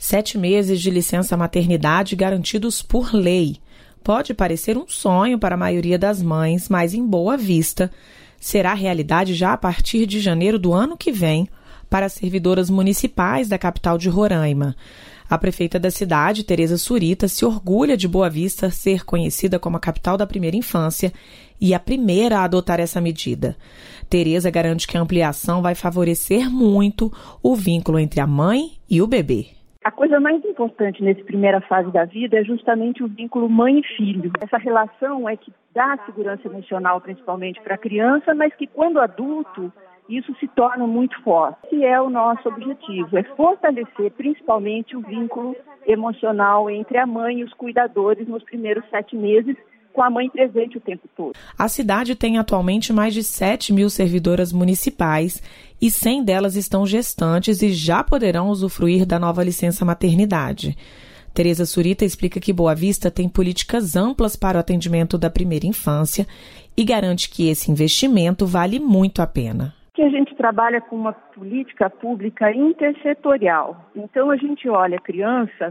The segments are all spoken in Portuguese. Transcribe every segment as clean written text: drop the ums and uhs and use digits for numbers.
7 meses de licença maternidade garantidos por lei. Pode parecer um sonho para a maioria das mães, mas em Boa Vista será realidade já a partir de janeiro do ano que vem para as servidoras municipais da capital de Roraima. A prefeita da cidade, Tereza Surita, se orgulha de Boa Vista ser conhecida como a capital da primeira infância e a primeira a adotar essa medida. Tereza garante que a ampliação vai favorecer muito o vínculo entre a mãe e o bebê. A coisa mais importante nessa primeira fase da vida é justamente o vínculo mãe e filho. Essa relação é que dá segurança emocional principalmente para a criança, mas que quando adulto isso se torna muito forte. Esse é o nosso objetivo, é fortalecer principalmente o vínculo emocional entre a mãe e os cuidadores nos primeiros 7 meses, com a mãe presente o tempo todo. A cidade tem atualmente mais de 7 mil servidoras municipais e 100 delas estão gestantes e já poderão usufruir da nova licença maternidade. Tereza Surita explica que Boa Vista tem políticas amplas para o atendimento da primeira infância e garante que esse investimento vale muito a pena. Que a gente trabalha com uma política pública intersetorial. Então, a gente olha a criança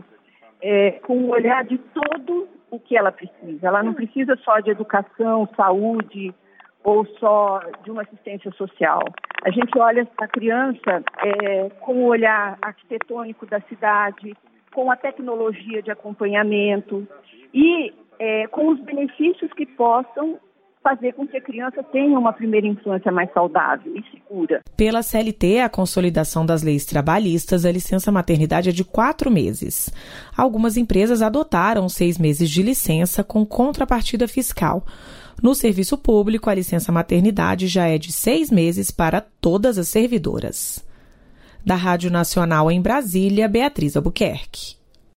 com o olhar de todo o que ela precisa. Ela não precisa só de educação, saúde ou só de uma assistência social. A gente olha a criança com o olhar arquitetônico da cidade, com a tecnologia de acompanhamento e com os benefícios que possam fazer com que a criança tenha uma primeira infância mais saudável e segura. Pela CLT, a consolidação das leis trabalhistas, a licença maternidade é de 4 meses. Algumas empresas adotaram 6 meses de licença com contrapartida fiscal. No serviço público, a licença maternidade já é de 6 meses para todas as servidoras. Da Rádio Nacional em Brasília, Beatriz Albuquerque.